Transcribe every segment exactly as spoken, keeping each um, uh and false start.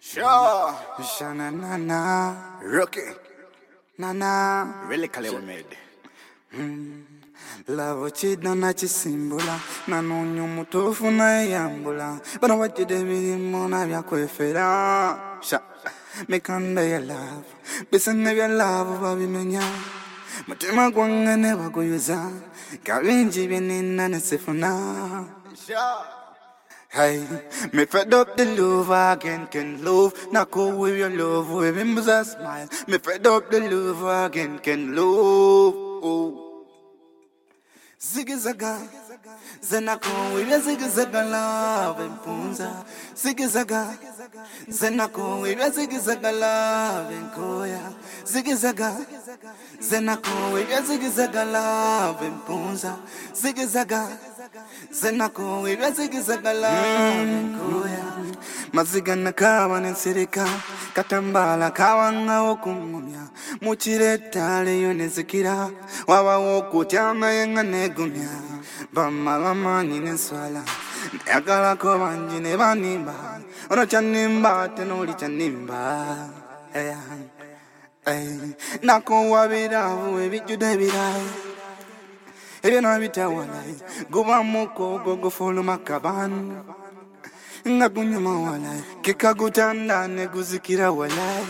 Sure. Shana na na, Rookie. na na. Really clever made. Lavo chidana chisimbula na nunyu mutofu na yambula bana wajide birimo na byakwefera sha mikanda ya love bisane bya love babimenya mutima gwangane baguyuza kabinji binina nesifuna Sure. hey, me fed up the love again, can love. Not go with your love, with him was a smile. Me fed up the love again, can love. Oh. Ziggy zaga, zenako, we are ziggy zaga love and punza. Ziggy zaga, zenako, we are ziggy zaga love and koya. Ziggy zaga, zenako, we are ziggy zaga love and punza. Ziggy zaga. Zenako irazigizagala nkoya mazigana kawa nsirika katambala kawa ngawo kumumya muchiretale yonezikira wawa wokutyama yenganegumya bamala ninswala ndagala ko banjine banimba ono chanimba tenoli chanimba eh eh nako wabiravu ebijude birai Ebe na bita walai, guba moko gogo folo makaban. Nga bunyuma walai, kika gutanda ne guzikira walai.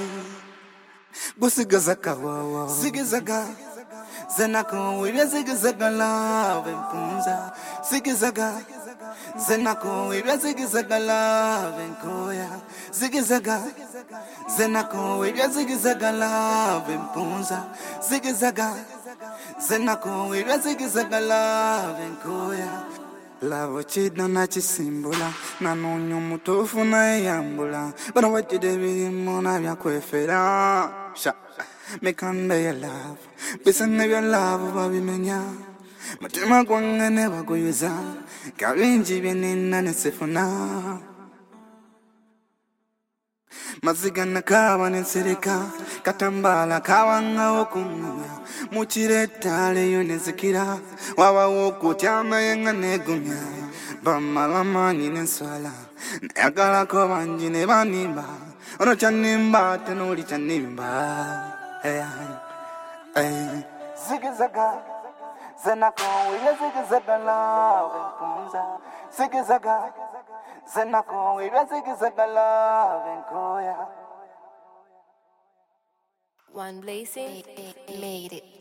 Gusigazaka wawa, zigizaga. Zenako ibe zigizaga love mpunza. Zigizaga. Zenako ibe zigizaga love nkoya. Zigizaga. Zenako ibe zigizaga love mpunza. Zigizaga. Zenako we rezigizaga love nkoya Lavo chidna na chisimbula na nunyu mutofu na yambula bana wajide birimo na byakwefera sha mikanda ya love bisane bya love babimenya mutima gwangane baguyuza kabinji binina nesifuna mazigana kawa nsirika katambala kawa ngawo kumumya muchiretale yonezikira wawa wokutyama yenganegumya bamala ninswala ndagala ko banjine banimba ono chanimba tenoli chanimba eh eh zigizaga zenako we zigizaga love mpunza zigizaga Zenako we zigizaga love nkoya One blazing made it.